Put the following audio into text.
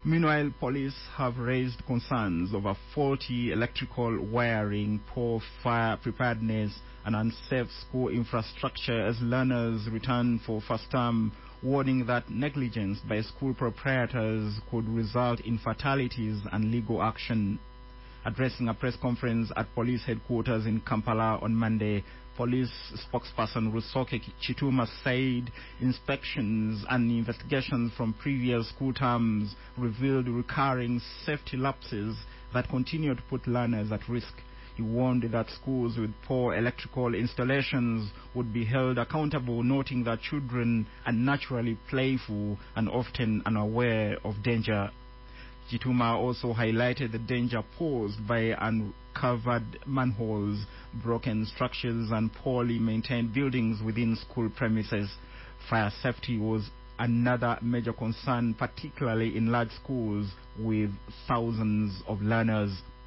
Meanwhile, police have raised concerns over faulty electrical wiring, poor fire preparedness, and unsafe school infrastructure as learners return for first term, warning that negligence by school proprietors could result in fatalities and legal action. Addressing a press conference at police headquarters in Kampala on Monday, police spokesperson Rusoke Chituma said inspections and investigations from previous school terms revealed recurring safety lapses that continue to put learners at risk. He warned that schools with poor electrical installations would be held accountable, noting that children are naturally playful and often unaware of danger. Chituma also highlighted the danger posed by uncovered manholes, broken structures, and poorly maintained buildings within school premises. Fire safety was another major concern, particularly in large schools with thousands of learners.